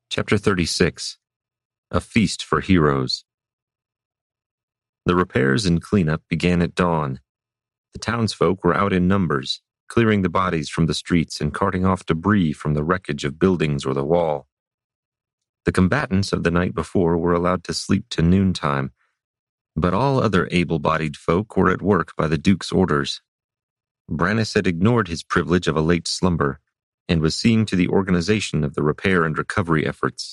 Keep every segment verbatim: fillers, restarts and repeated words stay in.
Chapter thirty-six. A Feast for Heroes. The repairs and cleanup began at dawn. The townsfolk were out in numbers, clearing the bodies from the streets and carting off debris from the wreckage of buildings or the wall. The combatants of the night before were allowed to sleep to noontime, but all other able-bodied folk were at work by the Duke's orders. Brannus had ignored his privilege of a late slumber, and was seeing to the organization of the repair and recovery efforts.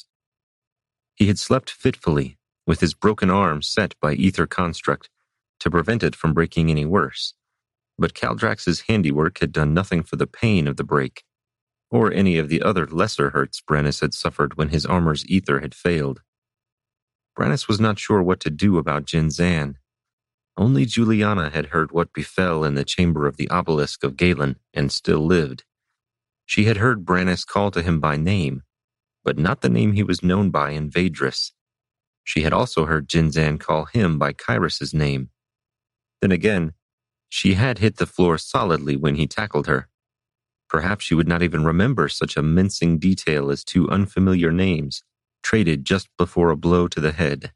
He had slept fitfully, with his broken arm set by ether construct, to prevent it from breaking any worse, but Caldrax's handiwork had done nothing for the pain of the break, or any of the other lesser hurts Brannus had suffered when his armor's ether had failed. Brannus was not sure what to do about Jinzan. Only Juliana had heard what befell in the chamber of the obelisk of Galen, and still lived. She had heard Brannus call to him by name, but not the name he was known by in Vaedris. She had also heard Jinzan call him by Kyrus's name. Then again, she had hit the floor solidly when he tackled her. Perhaps she would not even remember such a mincing detail as two unfamiliar names, traded just before a blow to the head.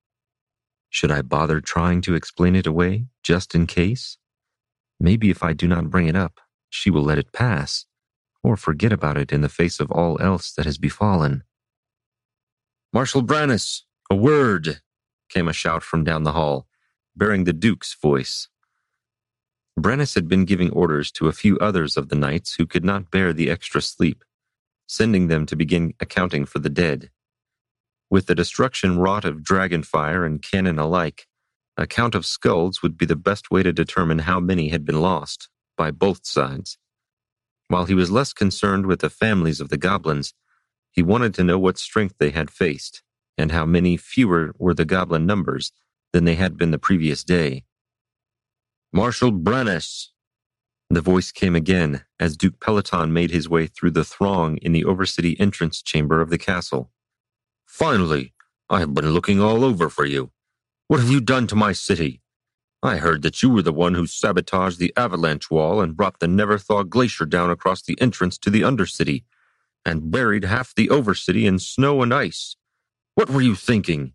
Should I bother trying to explain it away, just in case? Maybe if I do not bring it up, she will let it pass, or forget about it in the face of all else that has befallen. "Marshal Brannus, a word!" came a shout from down the hall, bearing the Duke's voice. Brannus had been giving orders to a few others of the knights who could not bear the extra sleep, sending them to begin accounting for the dead. With the destruction wrought of dragonfire and cannon alike, a count of skulls would be the best way to determine how many had been lost, by both sides. While he was less concerned with the families of the goblins, he wanted to know what strength they had faced, and how many fewer were the goblin numbers than they had been the previous day. "Marshal Brannus!" The voice came again as Duke Peloton made his way through the throng in the Overcity entrance chamber of the castle. "Finally! I have been looking all over for you. What have you done to my city? I heard that you were the one who sabotaged the avalanche wall and brought the Neverthaw Glacier down across the entrance to the Undercity, and buried half the Overcity in snow and ice. What were you thinking?"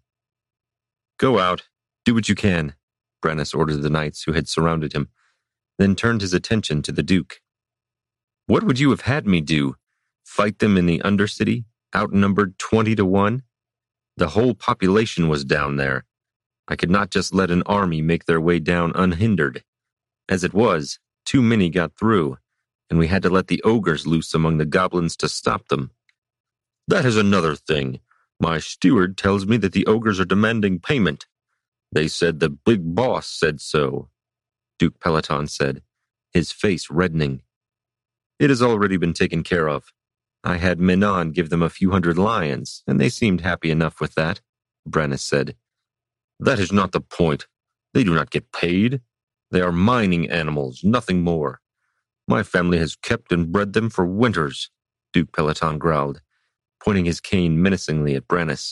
"Go out. Do what you can," Brannus ordered the knights who had surrounded him, then turned his attention to the Duke. "What would you have had me do? Fight them in the Undercity, outnumbered twenty to one? The whole population was down there. I could not just let an army make their way down unhindered. As it was, too many got through, and we had to let the ogres loose among the goblins to stop them." "That is another thing. My steward tells me that the ogres are demanding payment. They said the big boss said so," Duke Peloton said, his face reddening. "It has already been taken care of. I had Menon give them a few hundred lions, and they seemed happy enough with that," Brannus said. "That is not the point. They do not get paid. They are mining animals, nothing more. My family has kept and bred them for winters," Duke Peloton growled, pointing his cane menacingly at Brannus.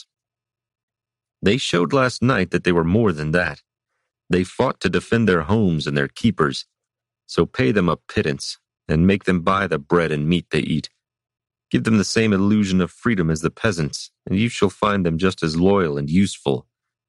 "They showed last night that they were more than that. They fought to defend their homes and their keepers, so pay them a pittance and make them buy the bread and meat they eat. Give them the same illusion of freedom as the peasants, and you shall find them just as loyal and useful.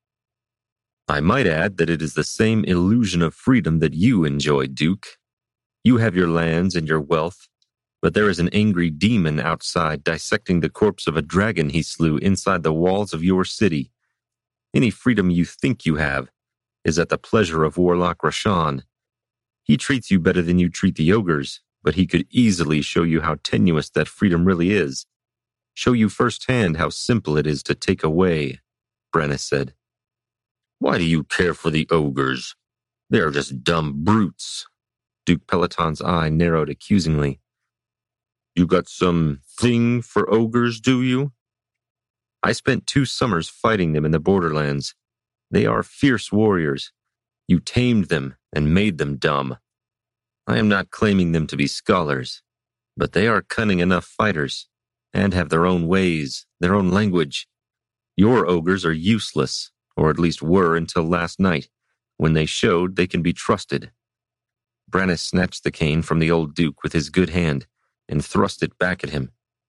I might add that it is the same illusion of freedom that you enjoy, Duke. You have your lands and your wealth, but there is an angry demon outside dissecting the corpse of a dragon he slew inside the walls of your city. Any freedom you think you have is at the pleasure of Warlock Rashan. He treats you better than you treat the ogres, but he could easily show you how tenuous that freedom really is. Show you firsthand how simple it is to take away," Brannus said. "Why do you care for the ogres? They are just dumb brutes." Duke Peloton's eye narrowed accusingly. "You got some thing for ogres, do you?" "I spent two summers fighting them in the borderlands. They are fierce warriors. You tamed them and made them dumb. I am not claiming them to be scholars, but they are cunning enough fighters, and have their own ways, their own language. Your ogres are useless, or at least were until last night, when they showed they can be trusted." Brannus snatched the cane from the old Duke with his good hand and thrust it back at him,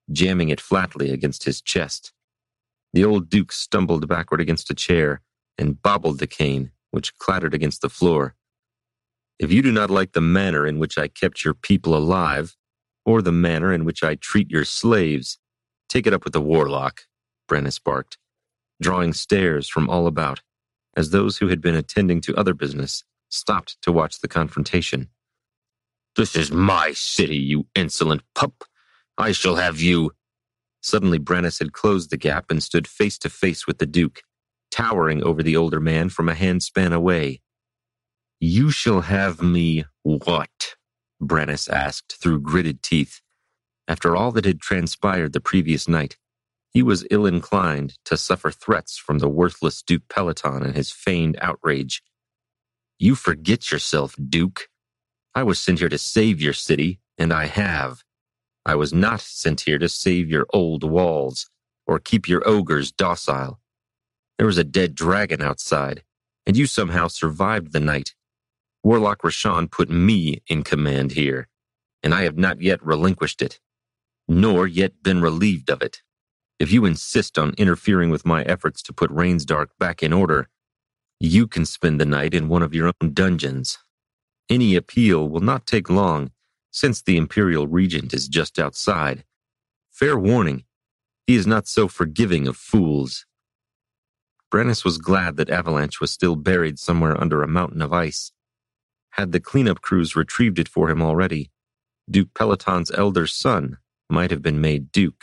jamming it flatly against his chest. The old Duke stumbled backward against a chair and bobbled the cane, which clattered against the floor. If you do not like the manner in which I kept your people alive, or the manner in which I treat your slaves, take it up with the warlock, Brennus barked, drawing stares from all about, as those who had been attending to other business stopped to watch the confrontation. This is my city, you insolent pup. I shall have you. Suddenly Brennus had closed the gap and stood face to face with the Duke, towering over the older man from a handspan away. You shall have me what? Brennus asked through gritted teeth. After all that had transpired the previous night, he was ill-inclined to suffer threats from the worthless Duke Peloton and his feigned outrage. You forget yourself, Duke. I was sent here to save your city, and I have. I was not sent here to save your old walls, or keep your ogres docile. There was a dead dragon outside, and you somehow survived the night. Warlock Rashawn put me in command here, and I have not yet relinquished it, nor yet been relieved of it. If you insist on interfering with my efforts to put Rainsdark back in order, you can spend the night in one of your own dungeons. Any appeal will not take long, since the Imperial Regent is just outside. Fair warning, he is not so forgiving of fools. Brennus was glad that Avalanche was still buried somewhere under a mountain of ice. Had the cleanup crews retrieved it for him already, Duke Peloton's elder son might have been made Duke.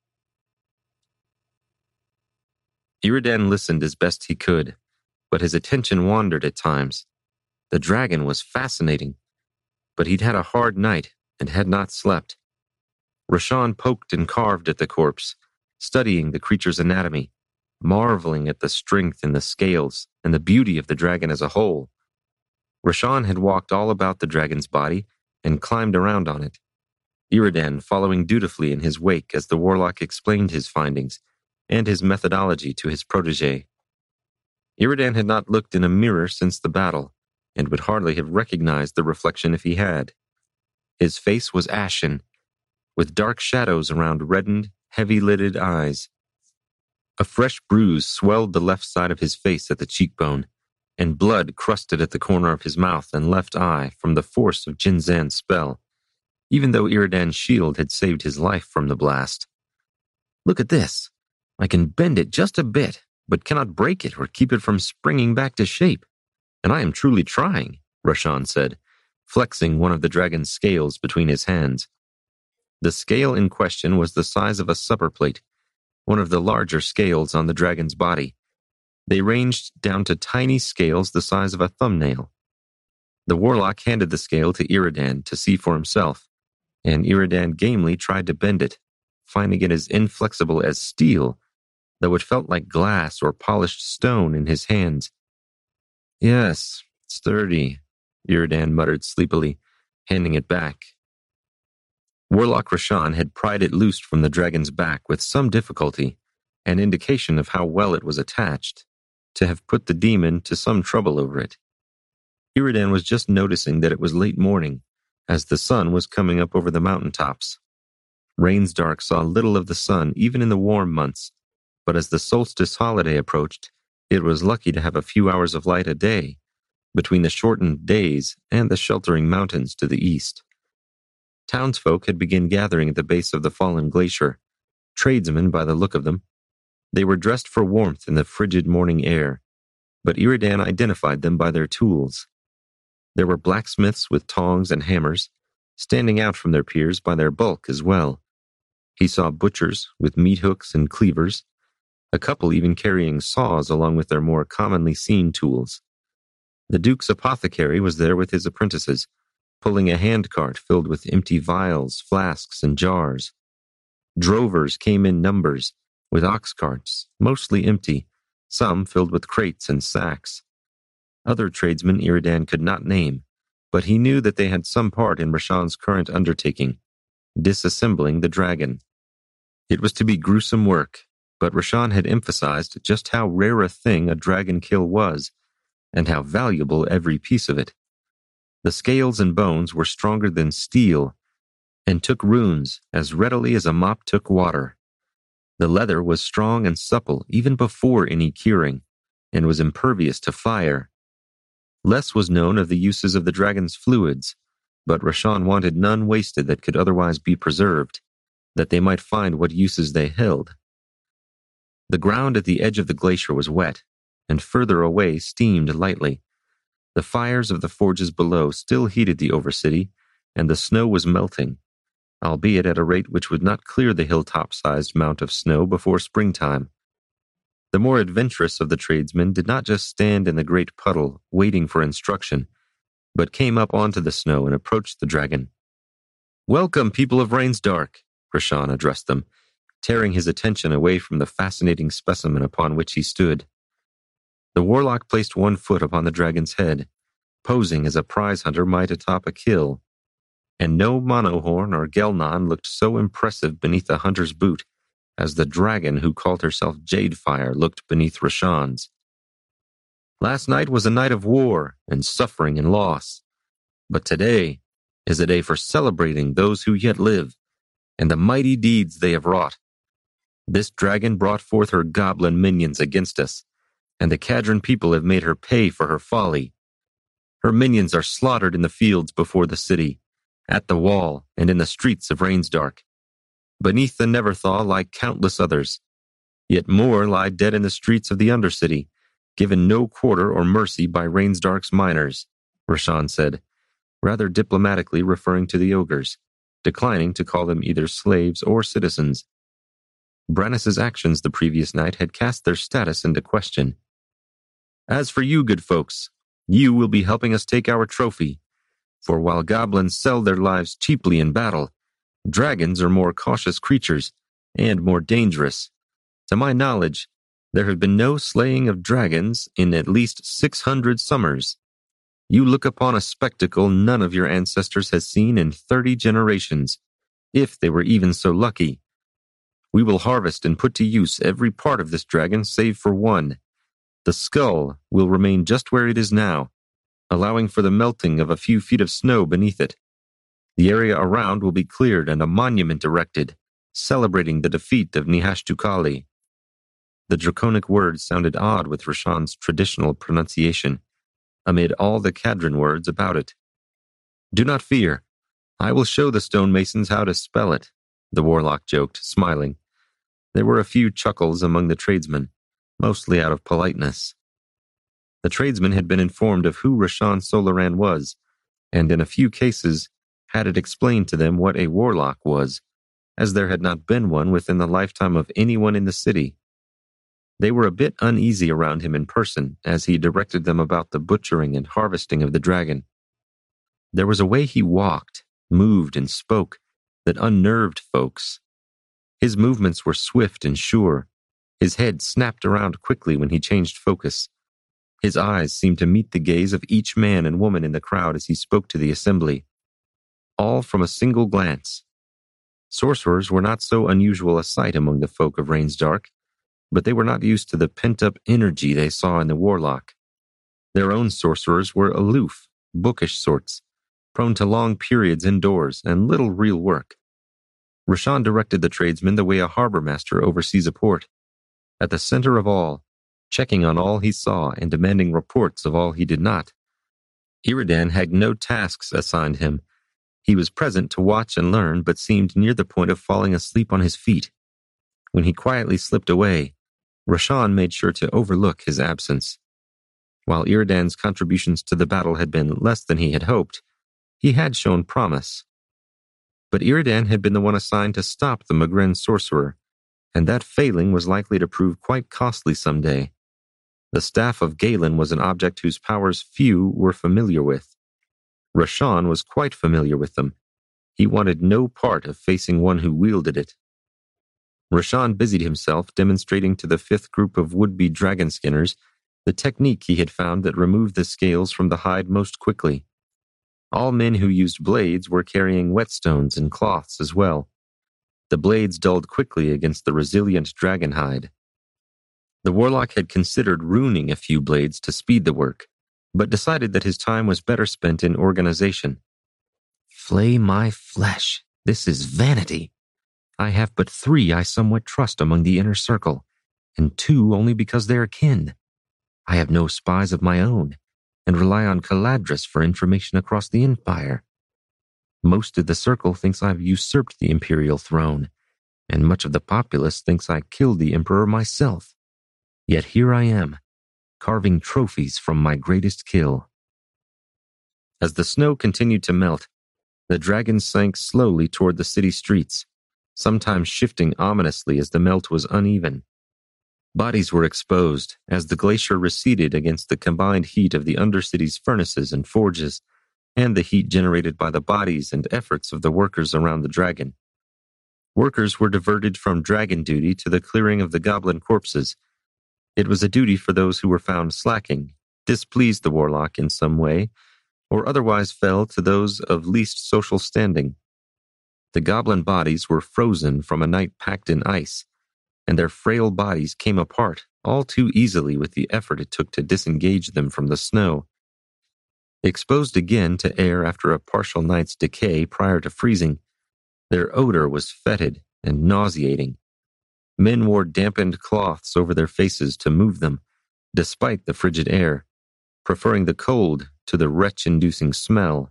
Iridan listened as best he could, but his attention wandered at times. The dragon was fascinating, but he'd had a hard night and had not slept. Rashawn poked and carved at the corpse, studying the creature's anatomy, marveling at the strength in the scales and the beauty of the dragon as a whole. Rashawn had walked all about the dragon's body and climbed around on it, Iridan following dutifully in his wake as the warlock explained his findings and his methodology to his protege. Iridan had not looked in a mirror since the battle, and would hardly have recognized the reflection if he had. His face was ashen, with dark shadows around reddened, heavy-lidded eyes. A fresh bruise swelled the left side of his face at the cheekbone, and blood crusted at the corner of his mouth and left eye from the force of Jinzan's spell, even though Iridan's shield had saved his life from the blast. Look at this. I can bend it just a bit, but cannot break it or keep it from springing back to shape. And I am truly trying, Rashawn said, flexing one of the dragon's scales between his hands. The scale in question was the size of a supper plate, one of the larger scales on the dragon's body. They ranged down to tiny scales the size of a thumbnail. The warlock handed the scale to Iridan to see for himself, and Iridan gamely tried to bend it, finding it as inflexible as steel, though it felt like glass or polished stone in his hands. Yes, sturdy, Iridan muttered sleepily, handing it back. Warlock Rashawn had pried it loose from the dragon's back with some difficulty, an indication of how well it was attached, to have put the demon to some trouble over it. Iridan was just noticing that it was late morning, as the sun was coming up over the mountaintops. Rainsdark saw little of the sun even in the warm months, but as the solstice holiday approached, it was lucky to have a few hours of light a day, between the shortened days and the sheltering mountains to the east. Townsfolk had begun gathering at the base of the fallen glacier, tradesmen by the look of them. They were dressed for warmth in the frigid morning air, but Iridan identified them by their tools. There were blacksmiths with tongs and hammers, standing out from their peers by their bulk as well. He saw butchers with meat hooks and cleavers, a couple even carrying saws along with their more commonly seen tools. The Duke's apothecary was there with his apprentices, pulling a handcart filled with empty vials, flasks, and jars. Drovers came in numbers, with ox carts, mostly empty, some filled with crates and sacks. Other tradesmen Iridan could not name, but he knew that they had some part in Rashawn's current undertaking, disassembling the dragon. It was to be gruesome work, but Rashawn had emphasized just how rare a thing a dragon kill was, and how valuable every piece of it. The scales and bones were stronger than steel, and took runes as readily as a mop took water. The leather was strong and supple even before any curing, and was impervious to fire. Less was known of the uses of the dragon's fluids, but Rashan wanted none wasted that could otherwise be preserved, that they might find what uses they held. The ground at the edge of the glacier was wet, and further away steamed lightly. The fires of the forges below still heated the overcity, and the snow was melting, albeit at a rate which would not clear the hilltop-sized mount of snow before springtime. The more adventurous of the tradesmen did not just stand in the great puddle, waiting for instruction, but came up onto the snow and approached the dragon. "Welcome, people of Rainsdark," Rashan addressed them, tearing his attention away from the fascinating specimen upon which he stood. The warlock placed one foot upon the dragon's head, posing as a prize hunter might atop a kill, and no Monohorn or Gelnon looked so impressive beneath a hunter's boot as the dragon who called herself Jadefire looked beneath Rashan's. Last night was a night of war and suffering and loss, but today is a day for celebrating those who yet live and the mighty deeds they have wrought. This dragon brought forth her goblin minions against us, and the Kadron people have made her pay for her folly. Her minions are slaughtered in the fields before the city, at the wall, and in the streets of Rainsdark. Beneath the Neverthaw lie countless others, yet more lie dead in the streets of the Undercity, given no quarter or mercy by Rainsdark's miners, Rashan said, rather diplomatically referring to the ogres, declining to call them either slaves or citizens. Brannus's actions the previous night had cast their status into question. "As for you, good folks, you will be helping us take our trophy, for while goblins sell their lives cheaply in battle, dragons are more cautious creatures and more dangerous. To my knowledge, there have been no slaying of dragons in at least six hundred summers. You look upon a spectacle none of your ancestors has seen in thirty generations, if they were even so lucky. We will harvest and put to use every part of this dragon save for one. The skull will remain just where it is now, allowing for the melting of a few feet of snow beneath it. The area around will be cleared and a monument erected, celebrating the defeat of Nihashtukali." The draconic words sounded odd with Rashan's traditional pronunciation, amid all the Kadron words about it. "Do not fear. I will show the stonemasons how to spell it," the warlock joked, smiling. There were a few chuckles among the tradesmen, mostly out of politeness. The tradesmen had been informed of who Rashan Solaran was, and in a few cases had it explained to them what a warlock was, as there had not been one within the lifetime of anyone in the city. They were a bit uneasy around him in person as he directed them about the butchering and harvesting of the dragon. There was a way he walked, moved, and spoke that unnerved folks. His movements were swift and sure. His head snapped around quickly when he changed focus. His eyes seemed to meet the gaze of each man and woman in the crowd as he spoke to the assembly, all from a single glance. Sorcerers were not so unusual a sight among the folk of Rainsdark, but they were not used to the pent-up energy they saw in the warlock. Their own sorcerers were aloof, bookish sorts, prone to long periods indoors and little real work. Rashan directed the tradesmen the way a harbor master oversees a port, at the center of all, checking on all he saw and demanding reports of all he did not. Iridan had no tasks assigned him. He was present to watch and learn, but seemed near the point of falling asleep on his feet. When he quietly slipped away, Rashan made sure to overlook his absence. While Iridan's contributions to the battle had been less than he had hoped, he had shown promise. But Iridan had been the one assigned to stop the Magren sorcerer, and that failing was likely to prove quite costly someday. The staff of Galen was an object whose powers few were familiar with. Rashan was quite familiar with them. He wanted no part of facing one who wielded it. Rashan busied himself demonstrating to the fifth group of would-be dragon skinners the technique he had found that removed the scales from the hide most quickly. All men who used blades were carrying whetstones and cloths as well. The blades dulled quickly against the resilient dragon hide. The warlock had considered ruining a few blades to speed the work, but decided that his time was better spent in organization. "Flay my flesh," This is vanity. I have but three I somewhat trust among the inner circle, and two only because they are kin. I have no spies of my own, and rely on Caladris for information across the Empire. Most of the circle thinks I've usurped the imperial throne, and much of the populace thinks I killed the emperor myself. Yet here I am, carving trophies from my greatest kill. As the snow continued to melt, the dragon sank slowly toward the city streets, sometimes shifting ominously as the melt was uneven. Bodies were exposed as the glacier receded against the combined heat of the Undercity's furnaces and forges, and the heat generated by the bodies and efforts of the workers around the dragon. Workers were diverted from dragon duty to the clearing of the goblin corpses. It was a duty for those who were found slacking, displeased the warlock in some way, or otherwise fell to those of least social standing. The goblin bodies were frozen from a night packed in ice, and their frail bodies came apart all too easily with the effort it took to disengage them from the snow. Exposed again to air after a partial night's decay prior to freezing, their odor was fetid and nauseating. Men wore dampened cloths over their faces to move them, despite the frigid air, preferring the cold to the retch-inducing smell.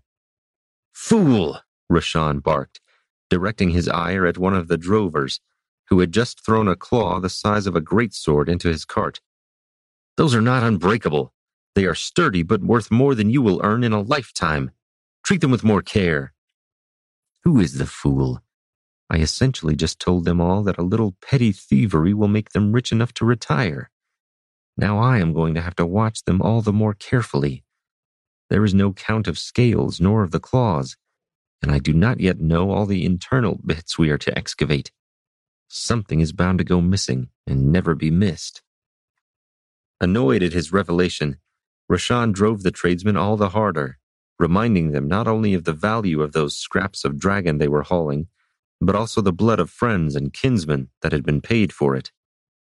"Fool!" Rashan barked, directing his ire at one of the drovers, who had just thrown a claw the size of a greatsword into his cart. "Those are not unbreakable. They are sturdy but worth more than you will earn in a lifetime. Treat them with more care." "Who is the fool? I essentially just told them all that a little petty thievery will make them rich enough to retire. Now I am going to have to watch them all the more carefully. There is no count of scales nor of the claws, and I do not yet know all the internal bits we are to excavate. Something is bound to go missing and never be missed." Annoyed at his revelation, Rashan drove the tradesmen all the harder, reminding them not only of the value of those scraps of dragon they were hauling, but also the blood of friends and kinsmen that had been paid for it.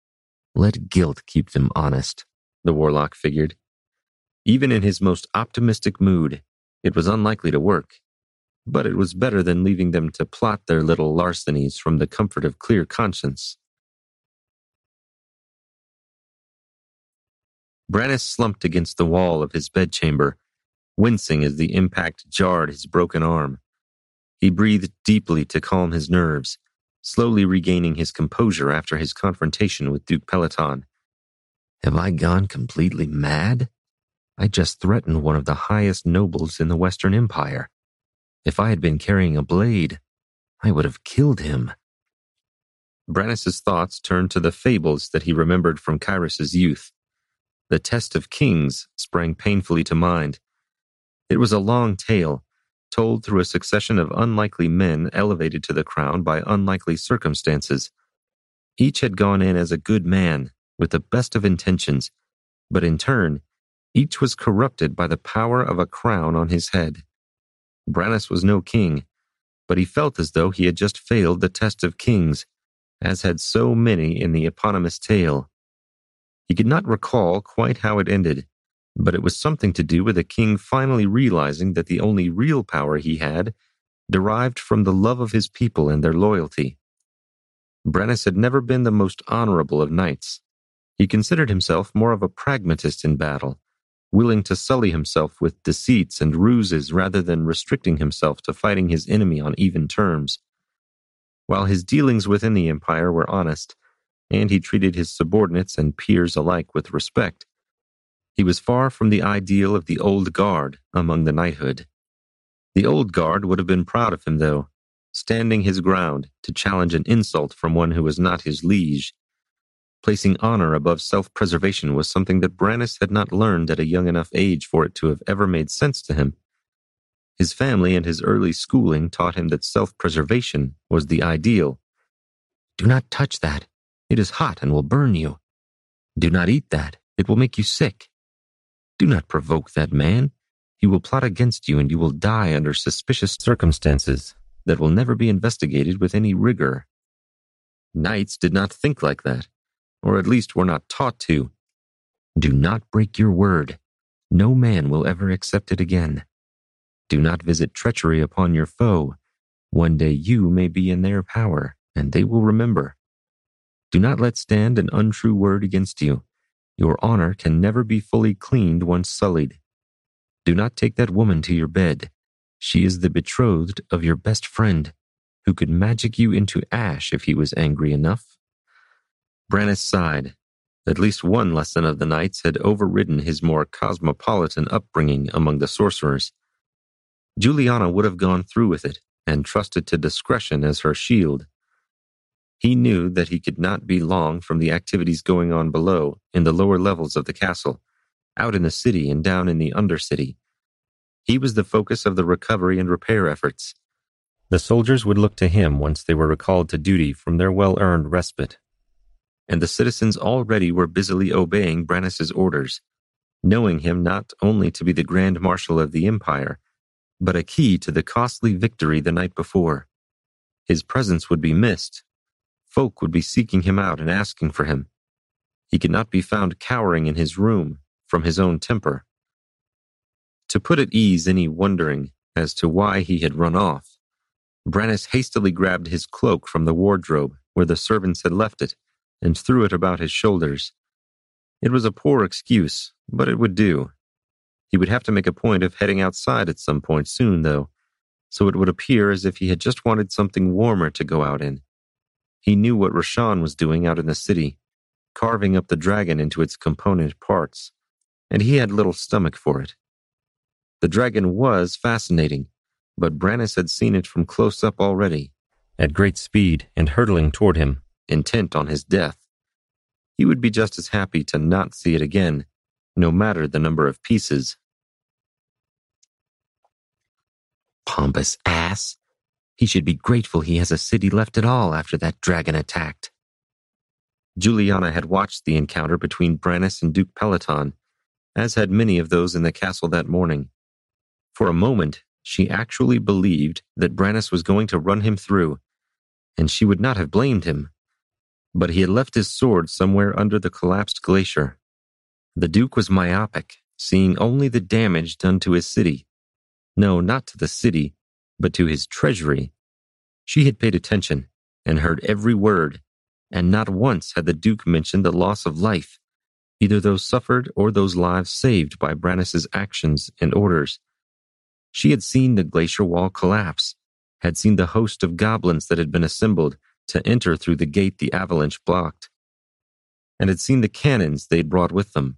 Let guilt keep them honest, the warlock figured. Even in his most optimistic mood, it was unlikely to work, but it was better than leaving them to plot their little larcenies from the comfort of clear conscience. Brannis slumped against the wall of his bedchamber, wincing as the impact jarred his broken arm. He breathed deeply to calm his nerves, slowly regaining his composure after his confrontation with Duke Peloton. Have I gone completely mad? I just threatened one of the highest nobles in the Western Empire. If I had been carrying a blade, I would have killed him. Brannis's thoughts turned to the fables that he remembered from Kyrus's youth. The Test of Kings sprang painfully to mind. It was a long tale, told through a succession of unlikely men elevated to the crown by unlikely circumstances. Each had gone in as a good man, with the best of intentions, but in turn, each was corrupted by the power of a crown on his head. Brannis was no king, but he felt as though he had just failed the test of kings, as had so many in the eponymous tale. He could not recall quite how it ended, but it was something to do with a king finally realizing that the only real power he had derived from the love of his people and their loyalty. Brannis had never been the most honorable of knights. He considered himself more of a pragmatist in battle, willing to sully himself with deceits and ruses rather than restricting himself to fighting his enemy on even terms. While his dealings within the empire were honest, and he treated his subordinates and peers alike with respect, he was far from the ideal of the old guard among the knighthood. The old guard would have been proud of him, though, standing his ground to challenge an insult from one who was not his liege. Placing honor above self-preservation was something that Brannis had not learned at a young enough age for it to have ever made sense to him. His family and his early schooling taught him that self-preservation was the ideal. Do not touch that. It is hot and will burn you. Do not eat that. It will make you sick. Do not provoke that man. He will plot against you and you will die under suspicious circumstances that will never be investigated with any rigor. Knights did not think like that, or at least were not taught to. Do not break your word. No man will ever accept it again. Do not visit treachery upon your foe. One day you may be in their power, and they will remember. Do not let stand an untrue word against you. Your honor can never be fully cleaned once sullied. Do not take that woman to your bed. She is the betrothed of your best friend, who could magic you into ash if he was angry enough. Brannis sighed. At least one lesson of the night's had overridden his more cosmopolitan upbringing among the sorcerers. Juliana would have gone through with it and trusted to discretion as her shield. He knew that he could not be long from the activities going on below in the lower levels of the castle, out in the city and down in the undercity. He was the focus of the recovery and repair efforts. The soldiers would look to him once they were recalled to duty from their well-earned respite. And the citizens already were busily obeying Brannis's orders, knowing him not only to be the Grand Marshal of the Empire, but a key to the costly victory the night before. His presence would be missed. Folk would be seeking him out and asking for him. He could not be found cowering in his room from his own temper. To put at ease any wondering as to why he had run off, Brannis hastily grabbed his cloak from the wardrobe where the servants had left it and threw it about his shoulders. It was a poor excuse, but it would do. He would have to make a point of heading outside at some point soon, though, so it would appear as if he had just wanted something warmer to go out in. He knew what Rashan was doing out in the city, carving up the dragon into its component parts, and he had little stomach for it. The dragon was fascinating, but Brannis had seen it from close up already, at great speed and hurtling toward him, intent on his death. He would be just as happy to not see it again, no matter the number of pieces. Pompous ass. He should be grateful he has a city left at all after that dragon attacked. Juliana had watched the encounter between Brannis and Duke Peloton, as had many of those in the castle that morning. For a moment, she actually believed that Brannis was going to run him through, and she would not have blamed him. But he had left his sword somewhere under the collapsed glacier. The Duke was myopic, seeing only the damage done to his city. No, not to the city, but to his treasury. She had paid attention and heard every word, and not once had the Duke mentioned the loss of life, either those suffered or those lives saved by Brannis's actions and orders. She had seen the glacier wall collapse, had seen the host of goblins that had been assembled to enter through the gate the avalanche blocked, and had seen the cannons they'd brought with them.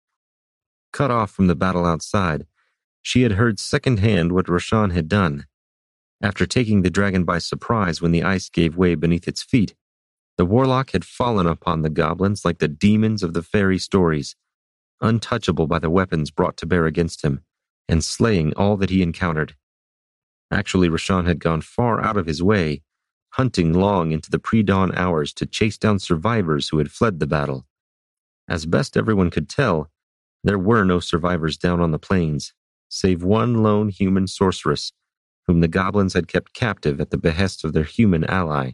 Cut off from the battle outside, she had heard secondhand what Rashan had done. After taking the dragon by surprise when the ice gave way beneath its feet, the warlock had fallen upon the goblins like the demons of the fairy stories, untouchable by the weapons brought to bear against him, and slaying all that he encountered. Actually, Rashan had gone far out of his way, hunting long into the pre-dawn hours to chase down survivors who had fled the battle. As best everyone could tell, there were no survivors down on the plains, save one lone human sorceress, whom the goblins had kept captive at the behest of their human ally.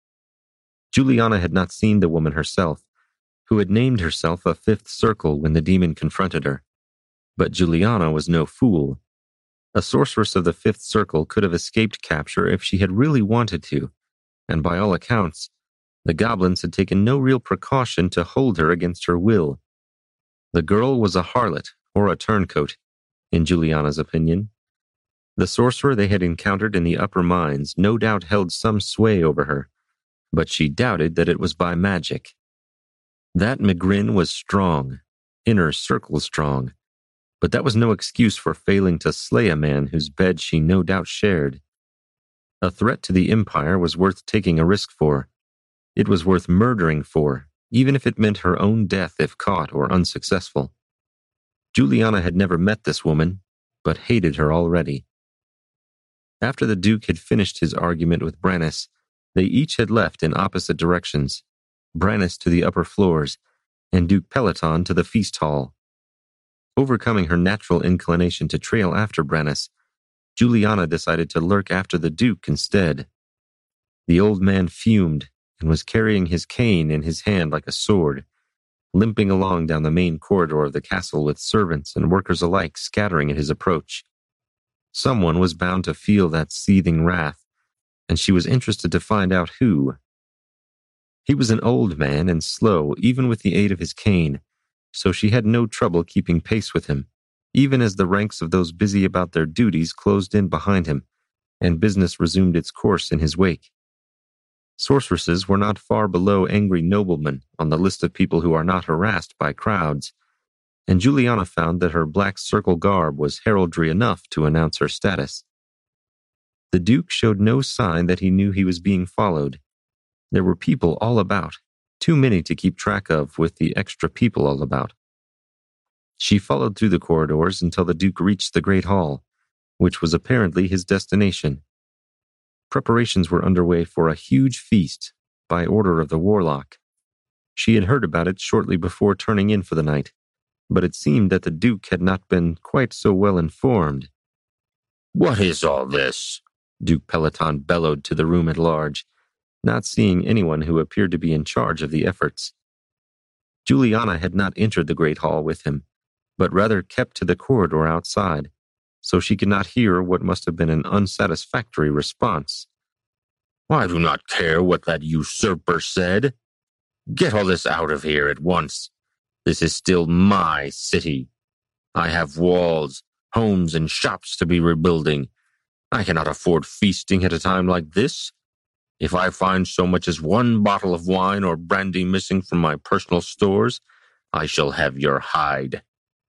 Juliana had not seen the woman herself, who had named herself a Fifth Circle when the demon confronted her. But Juliana was no fool. A sorceress of the Fifth Circle could have escaped capture if she had really wanted to, and by all accounts, the goblins had taken no real precaution to hold her against her will. The girl was a harlot, or a turncoat, in Juliana's opinion. The sorcerer they had encountered in the upper mines no doubt held some sway over her, but she doubted that it was by magic. That Megrin was strong, inner circle strong, but that was no excuse for failing to slay a man whose bed she no doubt shared. A threat to the Empire was worth taking a risk for. It was worth murdering for, even if it meant her own death if caught or unsuccessful. Juliana had never met this woman, but hated her already. After the Duke had finished his argument with Brannis, they each had left in opposite directions, Brannis to the upper floors, and Duke Peloton to the feast hall. Overcoming her natural inclination to trail after Brannis, Juliana decided to lurk after the Duke instead. The old man fumed and was carrying his cane in his hand like a sword, limping along down the main corridor of the castle with servants and workers alike scattering at his approach. Someone was bound to feel that seething wrath, and she was interested to find out who. He was an old man and slow, even with the aid of his cane, so she had no trouble keeping pace with him, even as the ranks of those busy about their duties closed in behind him, and business resumed its course in his wake. Sorceresses were not far below angry noblemen on the list of people who are not harassed by crowds, and Juliana found that her black circle garb was heraldry enough to announce her status. The Duke showed no sign that he knew he was being followed. There were people all about, too many to keep track of with the extra people all about. She followed through the corridors until the Duke reached the Great Hall, which was apparently his destination. Preparations were underway for a huge feast by order of the Warlock. She had heard about it shortly before turning in for the night, but it seemed that the Duke had not been quite so well informed. "What is all this?" Duke Peloton bellowed to the room at large, not seeing anyone who appeared to be in charge of the efforts. Juliana had not entered the Great Hall with him, but rather kept to the corridor outside, so she could not hear what must have been an unsatisfactory response. "I do not care what that usurper said. Get all this out of here at once. This is still my city. I have walls, homes, and shops to be rebuilding. I cannot afford feasting at a time like this. If I find so much as one bottle of wine or brandy missing from my personal stores, I shall have your hide."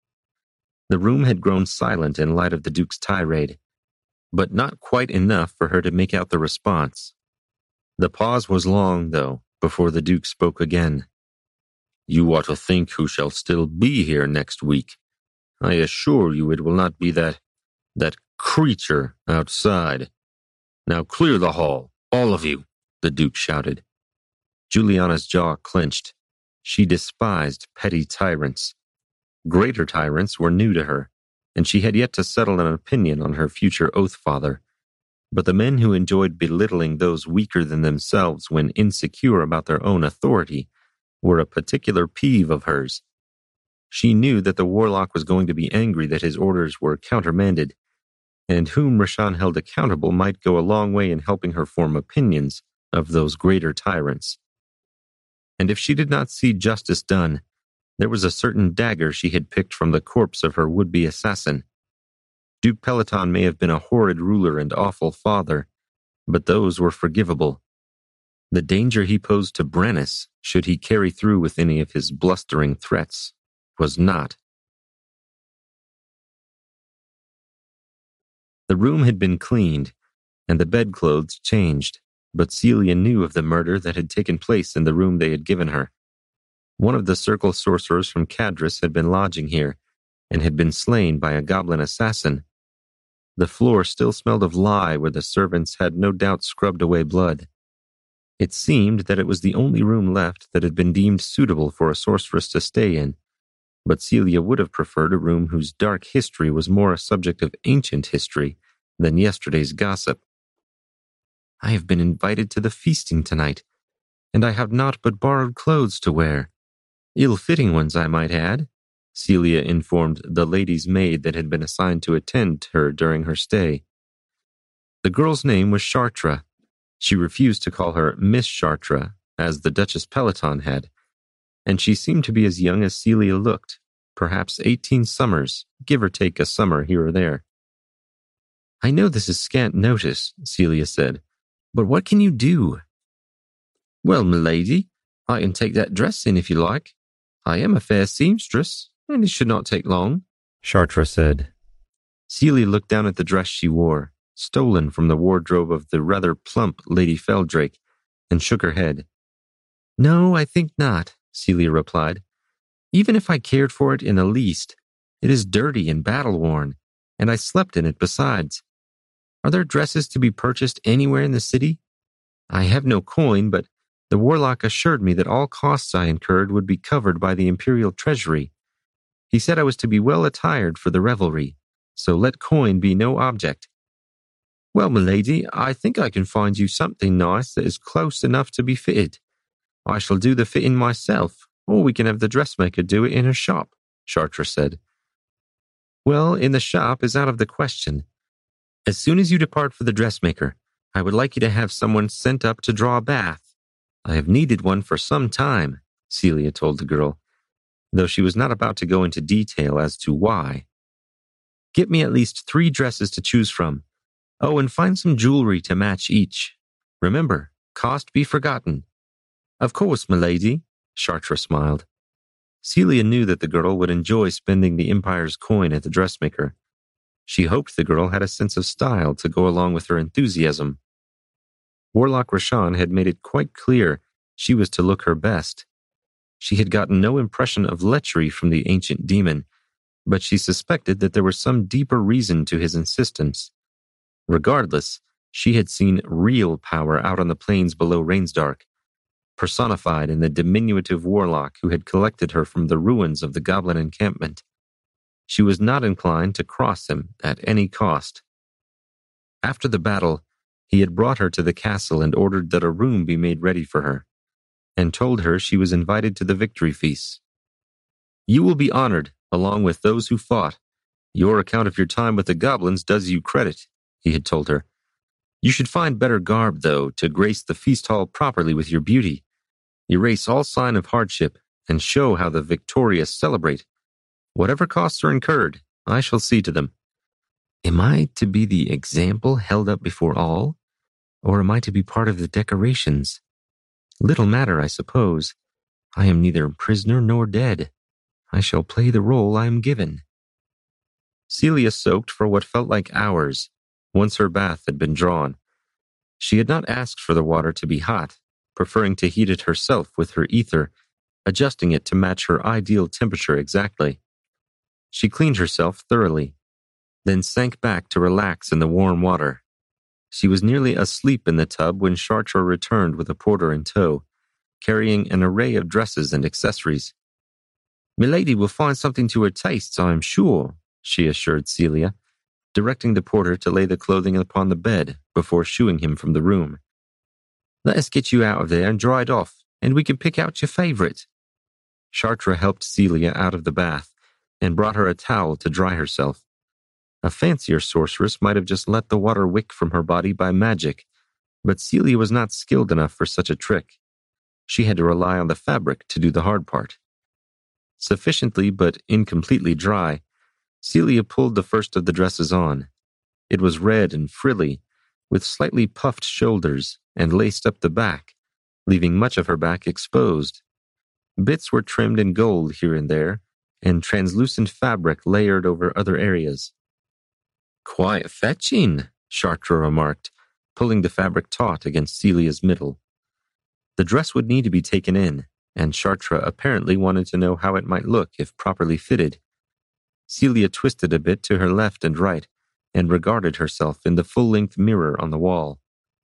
The room had grown silent in light of the Duke's tirade, but not quite enough for her to make out the response. The pause was long, though, before the Duke spoke again. "You ought to think who shall still be here next week. I assure you it will not be that, that creature outside. Now clear the hall, all of you," the Duke shouted. Juliana's jaw clenched. She despised petty tyrants. Greater tyrants were new to her, and she had yet to settle an opinion on her future oath-father. But the men who enjoyed belittling those weaker than themselves when insecure about their own authority were a particular peeve of hers. She knew that the Warlock was going to be angry that his orders were countermanded, and whom Rashan held accountable might go a long way in helping her form opinions of those greater tyrants. And if she did not see justice done, there was a certain dagger she had picked from the corpse of her would-be assassin. Duke Peloton may have been a horrid ruler and awful father, but those were forgivable. The danger he posed to Brennus, should he carry through with any of his blustering threats, was not. The room had been cleaned, and the bedclothes changed, but Celia knew of the murder that had taken place in the room they had given her. One of the circle sorcerers from Cadris had been lodging here, and had been slain by a goblin assassin. The floor still smelled of lye where the servants had no doubt scrubbed away blood. It seemed that it was the only room left that had been deemed suitable for a sorceress to stay in, but Celia would have preferred a room whose dark history was more a subject of ancient history than yesterday's gossip. "I have been invited to the feasting tonight, and I have naught but borrowed clothes to wear. Ill-fitting ones, I might add," Celia informed the lady's maid that had been assigned to attend her during her stay. The girl's name was Chartres. She refused to call her Miss Chartres, as the Duchess Peloton had, and she seemed to be as young as Celia looked, perhaps eighteen summers, give or take a summer here or there. "I know this is scant notice," Celia said, "but what can you do?" "Well, m'lady, I can take that dress in if you like. I am a fair seamstress, and it should not take long," Chartres said. Celia looked down at the dress she wore, stolen from the wardrobe of the rather plump Lady Feldrake, and shook her head. "No, I think not," Celia replied. "Even if I cared for it in the least, it is dirty and battle-worn, and I slept in it besides. Are there dresses to be purchased anywhere in the city? I have no coin, but the Warlock assured me that all costs I incurred would be covered by the Imperial Treasury. He said I was to be well attired for the revelry, so let coin be no object." "Well, m'lady, I think I can find you something nice that is close enough to be fitted. I shall do the fitting myself, or we can have the dressmaker do it in her shop," Chartres said. "Well, in the shop is out of the question. As soon as you depart for the dressmaker, I would like you to have someone sent up to draw a bath. I have needed one for some time, Celia told the girl, though she was not about to go into detail as to why. Get me at least three dresses to choose from. Oh, and find some jewelry to match each. Remember, cost be forgotten. Of course, milady, Chartres smiled. Celia knew that the girl would enjoy spending the Empire's coin at the dressmaker. She hoped the girl had a sense of style to go along with her enthusiasm. Warlock Rashan had made it quite clear she was to look her best. She had gotten no impression of lechery from the ancient demon, but she suspected that there was some deeper reason to his insistence. Regardless, she had seen real power out on the plains below Rainsdark, personified in the diminutive warlock who had collected her from the ruins of the goblin encampment. She was not inclined to cross him at any cost. After the battle, he had brought her to the castle and ordered that a room be made ready for her, and told her she was invited to the victory feasts. You will be honored, along with those who fought. Your account of your time with the goblins does you credit, he had told her. You should find better garb, though, to grace the feast hall properly with your beauty. Erase all sign of hardship, and show how the victorious celebrate. Whatever costs are incurred, I shall see to them. Am I to be the example held up before all? Or am I to be part of the decorations? Little matter, I suppose. I am neither prisoner nor dead. I shall play the role I am given. Celia soaked for what felt like hours, once her bath had been drawn. She had not asked for the water to be hot, preferring to heat it herself with her ether, adjusting it to match her ideal temperature exactly. She cleaned herself thoroughly, then sank back to relax in the warm water. She was nearly asleep in the tub when Chartres returned with a porter in tow, carrying an array of dresses and accessories. Milady will find something to her tastes, I am sure, she assured Celia, directing the porter to lay the clothing upon the bed before shooing him from the room. Let us get you out of there and dried off, and we can pick out your favorite. Chartres helped Celia out of the bath and brought her a towel to dry herself. A fancier sorceress might have just let the water wick from her body by magic, but Celia was not skilled enough for such a trick. She had to rely on the fabric to do the hard part. Sufficiently but incompletely dry, Celia pulled the first of the dresses on. It was red and frilly, with slightly puffed shoulders, and laced up the back, leaving much of her back exposed. Bits were trimmed in gold here and there, and translucent fabric layered over other areas. Quite fetching, Chartres remarked, pulling the fabric taut against Celia's middle. The dress would need to be taken in, and Chartres apparently wanted to know how it might look if properly fitted. Celia twisted a bit to her left and right, and regarded herself in the full-length mirror on the wall.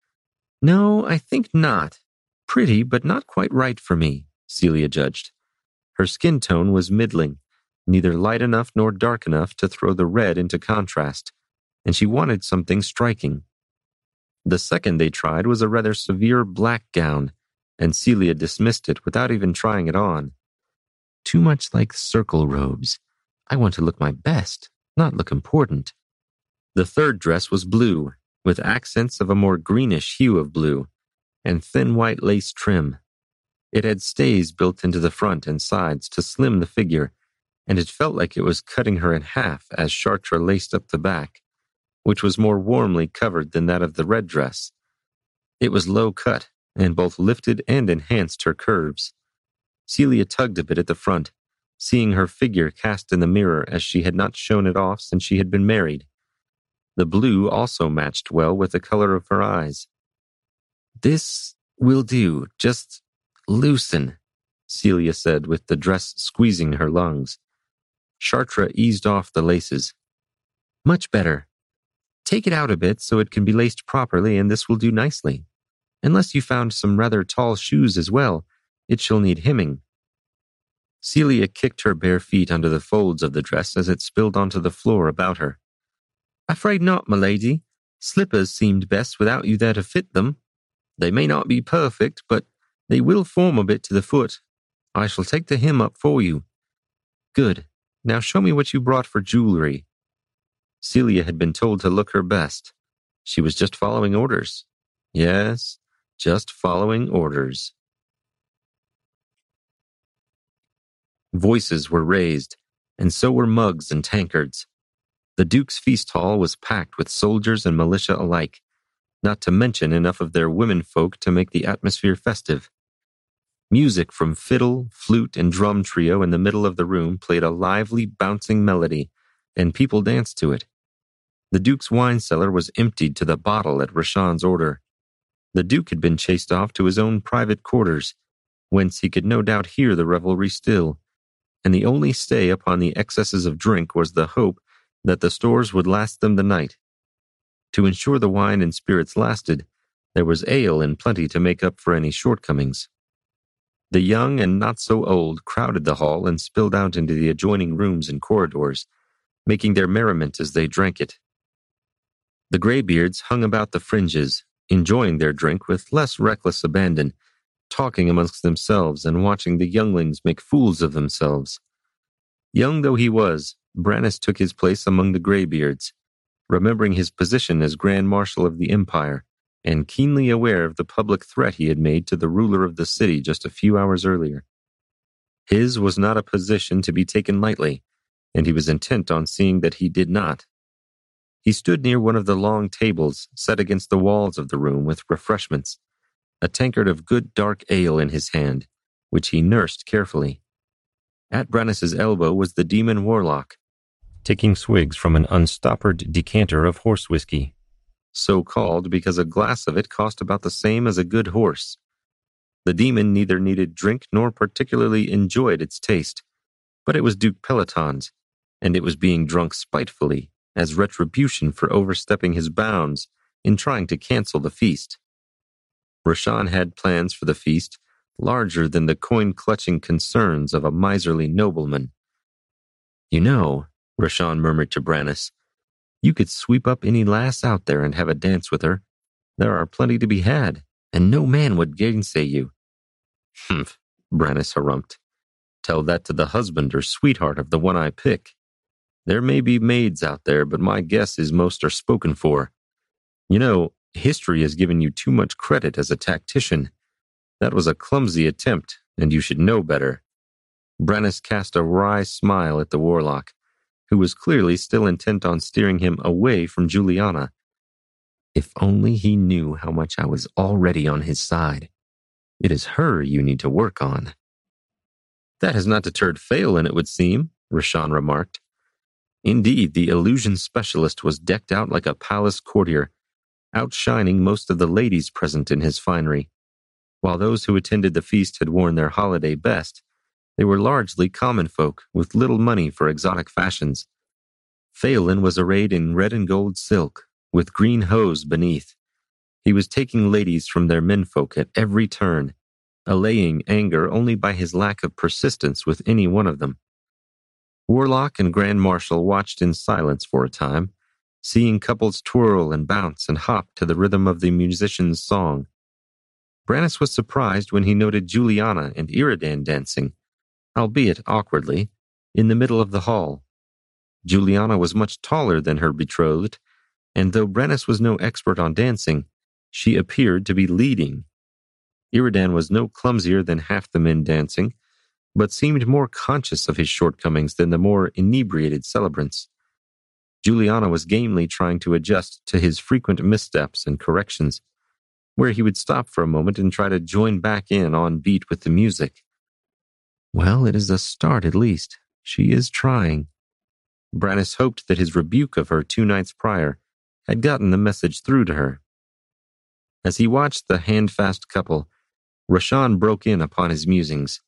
No, I think not. Pretty, but not quite right for me, Celia judged. Her skin tone was middling, neither light enough nor dark enough to throw the red into contrast, and she wanted something striking. The second they tried was a rather severe black gown, and Celia dismissed it without even trying it on. Too much like circle robes. I want to look my best, not look important. The third dress was blue, with accents of a more greenish hue of blue, and thin white lace trim. It had stays built into the front and sides to slim the figure, and it felt like it was cutting her in half as Chartres laced up the back, which was more warmly covered than that of the red dress. It was low cut, and both lifted and enhanced her curves. Celia tugged a bit at the front, seeing her figure cast in the mirror as she had not shown it off since she had been married. The blue also matched well with the color of her eyes. This will do, just loosen, Celia said with the dress squeezing her lungs. Chartres eased off the laces. Much better. Take it out a bit so it can be laced properly, and this will do nicely. Unless you found some rather tall shoes as well, it shall need hemming. Celia kicked her bare feet under the folds of the dress as it spilled onto the floor about her. Afraid not, milady. Slippers seemed best without you there to fit them. They may not be perfect, but they will form a bit to the foot. I shall take the hem up for you. Good. Now show me what you brought for jewelry. Celia had been told to look her best. She was just following orders, Yes, just following orders. Voices were raised, and so were mugs and tankards. The Duke's feast hall was packed with soldiers and militia alike, not to mention enough of their womenfolk to make the atmosphere festive. Music from fiddle, flute, and drum trio in the middle of the room played a lively, bouncing melody, and people danced to it. The Duke's wine cellar was emptied to the bottle at Rashan's order. The Duke had been chased off to his own private quarters, whence he could no doubt hear the revelry still, and the only stay upon the excesses of drink was the hope that the stores would last them the night. To ensure the wine and spirits lasted, there was ale in plenty to make up for any shortcomings. The young and not so old crowded the hall and spilled out into the adjoining rooms and corridors, making their merriment as they drank it. The graybeards hung about the fringes, enjoying their drink with less reckless abandon, talking amongst themselves and watching the younglings make fools of themselves. Young though he was, Brannus took his place among the graybeards, remembering his position as Grand Marshal of the Empire, and keenly aware of the public threat he had made to the ruler of the city just a few hours earlier. His was not a position to be taken lightly, and he was intent on seeing that he did not. He stood near one of the long tables set against the walls of the room with refreshments, a tankard of good dark ale in his hand, which he nursed carefully. At Brannus's elbow was the demon Warlock, taking swigs from an unstoppered decanter of horse whiskey, so called because a glass of it cost about the same as a good horse. The demon neither needed drink nor particularly enjoyed its taste, but it was Duke Peloton's, and it was being drunk spitefully, as retribution for overstepping his bounds in trying to cancel the feast. Rashan had plans for the feast larger than the coin-clutching concerns of a miserly nobleman. "You know," Rashan murmured to Brannus, "you could sweep up any lass out there and have a dance with her. There are plenty to be had, and no man would gainsay you." "Humph," Brannus harumphed. "Tell that to the husband or sweetheart of the one I pick. There may be maids out there, but my guess is most are spoken for. You know, history has given you too much credit as a tactician. That was a clumsy attempt, and you should know better." Brannus cast a wry smile at the Warlock, who was clearly still intent on steering him away from Juliana. If only he knew how much I was already on his side. It is her you need to work on. "That has not deterred Phelan, it would seem," Rashan remarked. Indeed, the illusion specialist was decked out like a palace courtier, outshining most of the ladies present in his finery. While those who attended the feast had worn their holiday best, they were largely common folk with little money for exotic fashions. Phelan was arrayed in red and gold silk, with green hose beneath. He was taking ladies from their menfolk at every turn, allaying anger only by his lack of persistence with any one of them. Warlock and Grand Marshal watched in silence for a time, seeing couples twirl and bounce and hop to the rhythm of the musician's song. Brannus was surprised when he noted Juliana and Iridan dancing, albeit awkwardly, in the middle of the hall. Juliana was much taller than her betrothed, and though Brannus was no expert on dancing, she appeared to be leading. Iridan was no clumsier than half the men dancing, but seemed more conscious of his shortcomings than the more inebriated celebrants. Juliana was gamely trying to adjust to his frequent missteps and corrections, where he would stop for a moment and try to join back in on beat with the music. Well, it is a start at least. She is trying. Brannus hoped that his rebuke of her two nights prior had gotten the message through to her. As he watched the handfast couple, Rashan broke in upon his musings.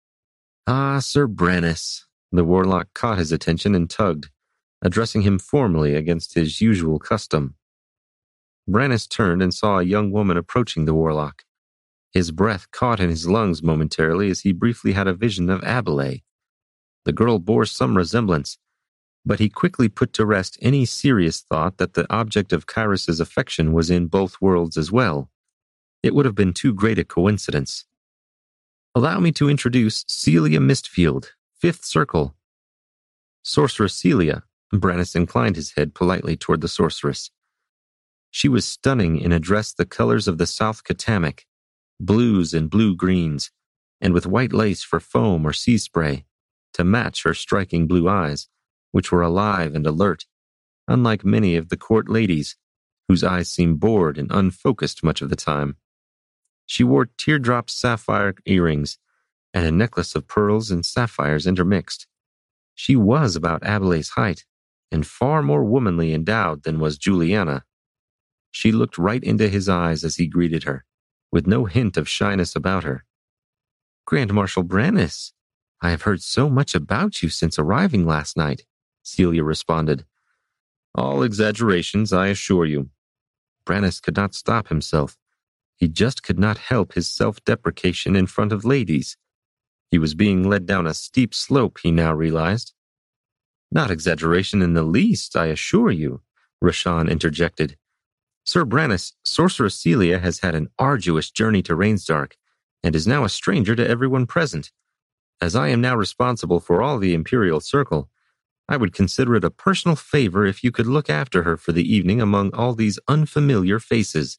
"Ah, Sir Brannus." The Warlock caught his attention and tugged, addressing him formally against his usual custom. Brannus turned and saw a young woman approaching the Warlock. His breath caught in his lungs momentarily as he briefly had a vision of Abilene. The girl bore some resemblance, but he quickly put to rest any serious thought that the object of Kyrus's affection was in both worlds as well. It would have been too great a coincidence. "Allow me to introduce Celia Mistfield, Fifth Circle." "Sorceress Celia," Brannus inclined his head politely toward the sorceress. She was stunning in a dress the colors of the South Katamik, blues and blue-greens, and with white lace for foam or sea spray, to match her striking blue eyes, which were alive and alert, unlike many of the court ladies, whose eyes seemed bored and unfocused much of the time. She wore teardrop sapphire earrings and a necklace of pearls and sapphires intermixed. She was about Abilé's height, and far more womanly endowed than was Juliana. She looked right into his eyes as he greeted her, with no hint of shyness about her. "Grand Marshal Brannus, I have heard so much about you since arriving last night," Celia responded. "All exaggerations, I assure you." Brannus could not stop himself. He just could not help his self-deprecation in front of ladies. He was being led down a steep slope, he now realized. "Not exaggeration in the least, I assure you," Rashan interjected. "Sir Brannus, Sorceress Celia has had an arduous journey to Rainsdark, and is now a stranger to everyone present. As I am now responsible for all the Imperial Circle, I would consider it a personal favor if you could look after her for the evening among all these unfamiliar faces."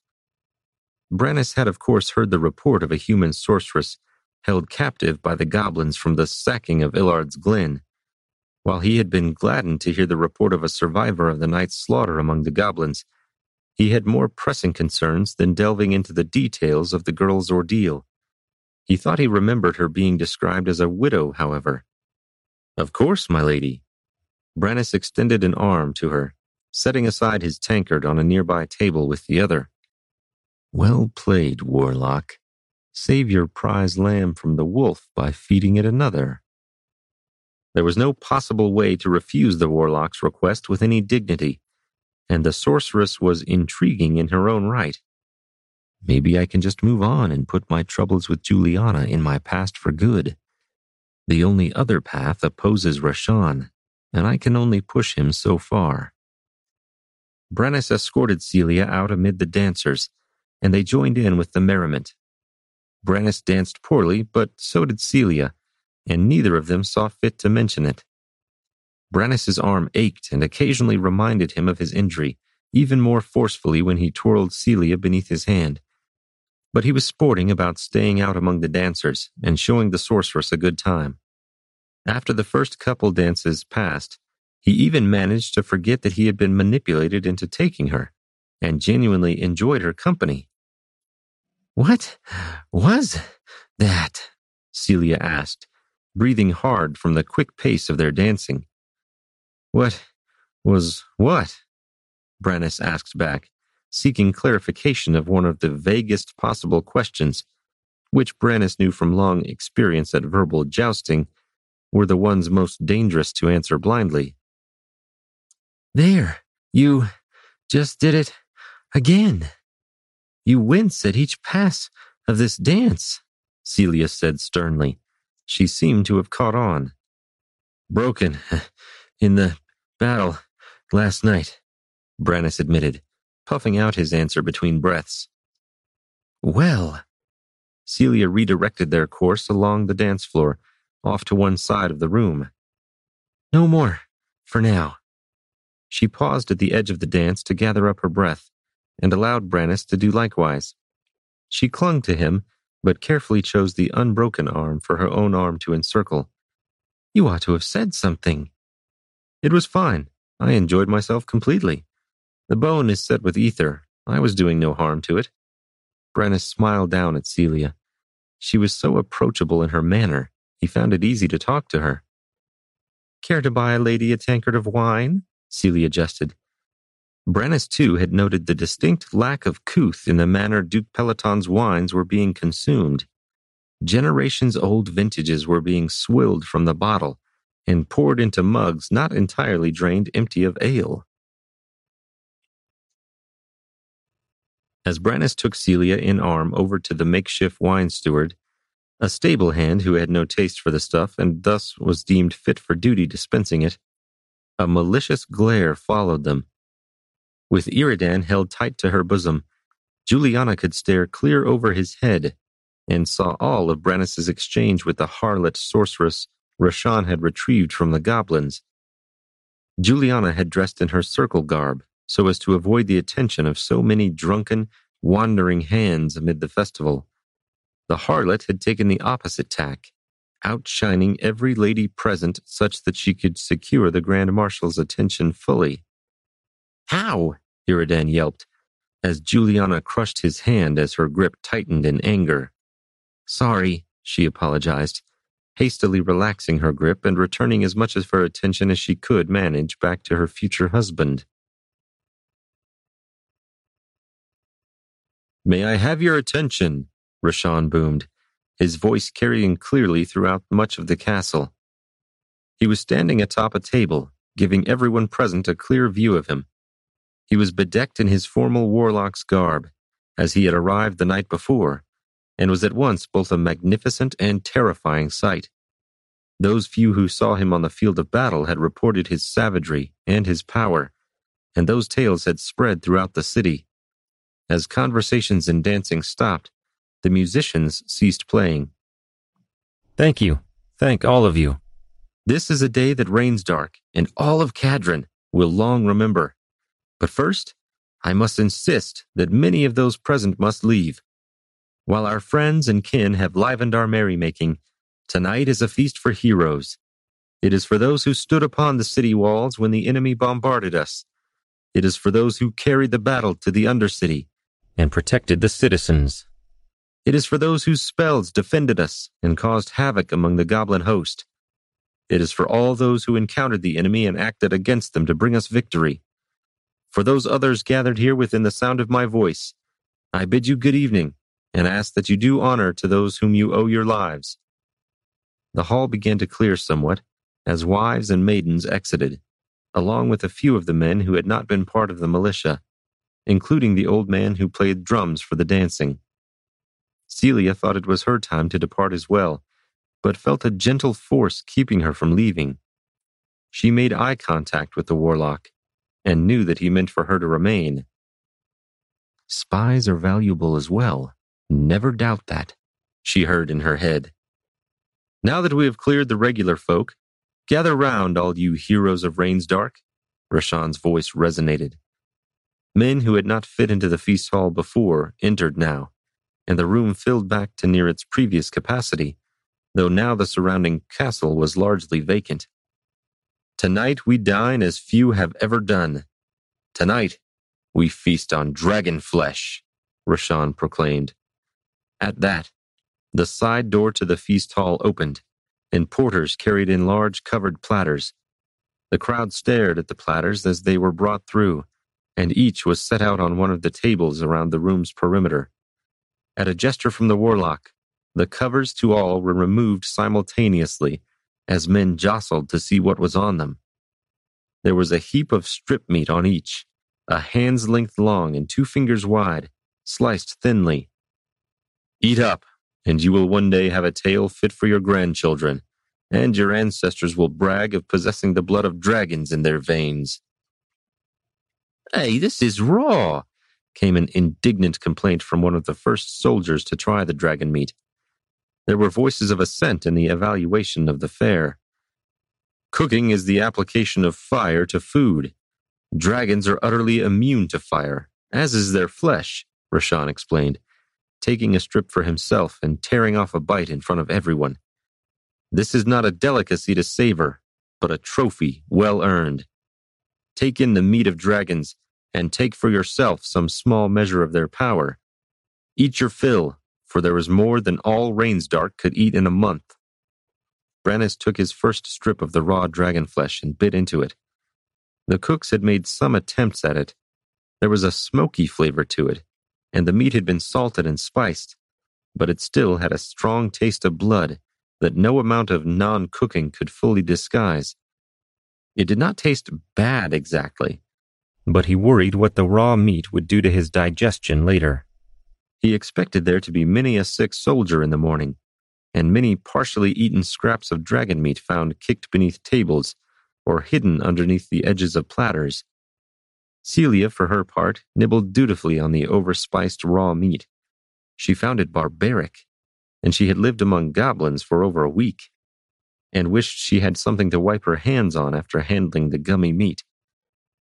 Brannus had of course heard the report of a human sorceress held captive by the goblins from the sacking of Illard's Glen, while he had been gladdened to hear the report of a survivor of the night's slaughter among the goblins. He had more pressing concerns than delving into the details of the girl's ordeal. He thought he remembered her being described as a widow, however. "Of course, my lady." Brannus extended an arm to her, setting aside his tankard on a nearby table with the other. "Well played, warlock. Save your prize lamb from the wolf by feeding it another." There was no possible way to refuse the warlock's request with any dignity, and the sorceress was intriguing in her own right. Maybe I can just move on and put my troubles with Juliana in my past for good. The only other path opposes Rashan, and I can only push him so far. Brannus escorted Celia out amid the dancers, and they joined in with the merriment. Brannus danced poorly, but so did Celia, and neither of them saw fit to mention it. Brannus's arm ached and occasionally reminded him of his injury, even more forcefully when he twirled Celia beneath his hand. But he was sporting about staying out among the dancers and showing the sorceress a good time. After the first couple dances passed, he even managed to forget that he had been manipulated into taking her, and genuinely enjoyed her company. "What was that?" Celia asked, breathing hard from the quick pace of their dancing. "What was what?" Brannus asked back, seeking clarification of one of the vaguest possible questions, which Brannus knew from long experience at verbal jousting were the ones most dangerous to answer blindly. "There, you just did it again. You wince at each pass of this dance," Celia said sternly. She seemed to have caught on. "Broken in the battle last night," Brannus admitted, puffing out his answer between breaths. "Well," Celia redirected their course along the dance floor, off to one side of the room. "No more, for now." She paused at the edge of the dance to gather up her breath, and allowed Brannus to do likewise. She clung to him, but carefully chose the unbroken arm for her own arm to encircle. "You ought to have said something." "It was fine. I enjoyed myself completely. The bone is set with ether. I was doing no harm to it." Brannus smiled down at Celia. She was so approachable in her manner, he found it easy to talk to her. "Care to buy a lady a tankard of wine?" Celia jested. Brannus, too, had noted the distinct lack of couth in the manner Duke Peloton's wines were being consumed. Generations-old vintages were being swilled from the bottle and poured into mugs not entirely drained empty of ale. As Brannus took Celia in arm over to the makeshift wine steward, a stable hand who had no taste for the stuff and thus was deemed fit for duty dispensing it, a malicious glare followed them. With Iridan held tight to her bosom, Juliana could stare clear over his head and saw all of Brannus's exchange with the harlot sorceress Rashan had retrieved from the goblins. Juliana had dressed in her circle garb, so as to avoid the attention of so many drunken, wandering hands amid the festival. The harlot had taken the opposite tack, outshining every lady present such that she could secure the Grand Marshal's attention fully. "How?" Iridan yelped, as Juliana crushed his hand as her grip tightened in anger. "Sorry," she apologized, hastily relaxing her grip and returning as much of her attention as she could manage back to her future husband. "May I have your attention?" Rashan boomed, his voice carrying clearly throughout much of the castle. He was standing atop a table, giving everyone present a clear view of him. He was bedecked in his formal warlock's garb, as he had arrived the night before, and was at once both a magnificent and terrifying sight. Those few who saw him on the field of battle had reported his savagery and his power, and those tales had spread throughout the city. As conversations and dancing stopped, the musicians ceased playing. "Thank you. Thank all of you. This is a day that Rainsdark and all of Cadron will long remember. But first, I must insist that many of those present must leave. While our friends and kin have livened our merrymaking, tonight is a feast for heroes. It is for those who stood upon the city walls when the enemy bombarded us. It is for those who carried the battle to the Undercity and protected the citizens. It is for those whose spells defended us and caused havoc among the goblin host. It is for all those who encountered the enemy and acted against them to bring us victory. For those others gathered here within the sound of my voice, I bid you good evening and ask that you do honor to those whom you owe your lives." The hall began to clear somewhat as wives and maidens exited, along with a few of the men who had not been part of the militia, including the old man who played drums for the dancing. Celia thought it was her time to depart as well, but felt a gentle force keeping her from leaving. She made eye contact with the warlock, and knew that he meant for her to remain. "Spies are valuable as well. Never doubt that," she heard in her head. "Now that we have cleared the regular folk, gather round, all you heroes of Rainsdark," Rashan's voice resonated. Men who had not fit into the feast hall before entered now, and the room filled back to near its previous capacity, though now the surrounding castle was largely vacant. "Tonight we dine as few have ever done. Tonight we feast on dragon flesh," Rashan proclaimed. At that, the side door to the feast hall opened, and porters carried in large covered platters. The crowd stared at the platters as they were brought through, and each was set out on one of the tables around the room's perimeter. At a gesture from the warlock, the covers to all were removed simultaneously as men jostled to see what was on them. There was a heap of strip meat on each, a hand's length long and two fingers wide, sliced thinly. "Eat up, and you will one day have a tale fit for your grandchildren, and your ancestors will brag of possessing the blood of dragons in their veins." "Hey, this is raw," came an indignant complaint from one of the first soldiers to try the dragon meat. There were voices of assent in the evaluation of the fare. "Cooking is the application of fire to food. Dragons are utterly immune to fire, as is their flesh," Rashan explained, taking a strip for himself and tearing off a bite in front of everyone. "This is not a delicacy to savor, but a trophy well earned. Take in the meat of dragons, and take for yourself some small measure of their power. Eat your fill, for there is more than all Rainsdark could eat in a month." Brannis took his first strip of the raw dragon flesh and bit into it. The cooks had made some attempts at it. There was a smoky flavor to it, and the meat had been salted and spiced, but it still had a strong taste of blood that no amount of non-cooking could fully disguise. It did not taste bad exactly, but he worried what the raw meat would do to his digestion later. He expected there to be many a sick soldier in the morning, and many partially eaten scraps of dragon meat found kicked beneath tables or hidden underneath the edges of platters. Celia, for her part, nibbled dutifully on the overspiced raw meat. She found it barbaric, and she had lived among goblins for over a week, and wished she had something to wipe her hands on after handling the gummy meat.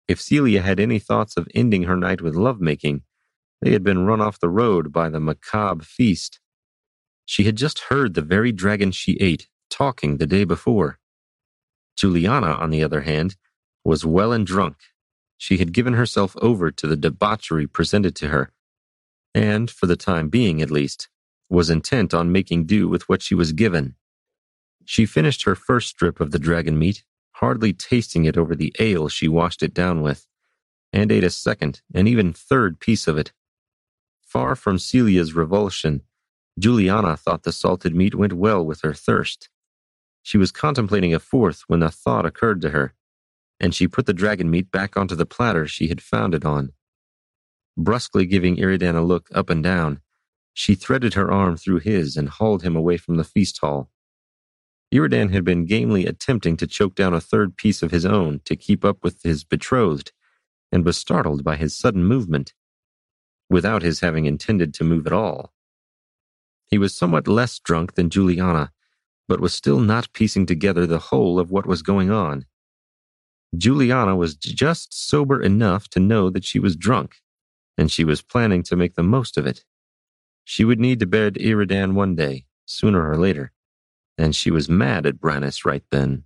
If Celia had any thoughts of ending her night with lovemaking, they had been run off the road by the macabre feast. She had just heard the very dragon she ate talking the day before. Juliana, on the other hand, was well and drunk. She had given herself over to the debauchery presented to her, and, for the time being at least, was intent on making do with what she was given. She finished her first strip of the dragon meat, hardly tasting it over the ale she washed it down with, and ate a second and even third piece of it. Far from Celia's revulsion, Juliana thought the salted meat went well with her thirst. She was contemplating a fourth when a thought occurred to her, and she put the dragon meat back onto the platter she had found it on. Brusquely giving Iridan a look up and down, she threaded her arm through his and hauled him away from the feast hall. Iridan had been gamely attempting to choke down a third piece of his own to keep up with his betrothed, and was startled by his sudden movement, without his having intended to move at all. He was somewhat less drunk than Juliana, but was still not piecing together the whole of what was going on. Juliana was just sober enough to know that she was drunk, and she was planning to make the most of it. She would need to bed Iridan one day, sooner or later, and she was mad at Brannis right then.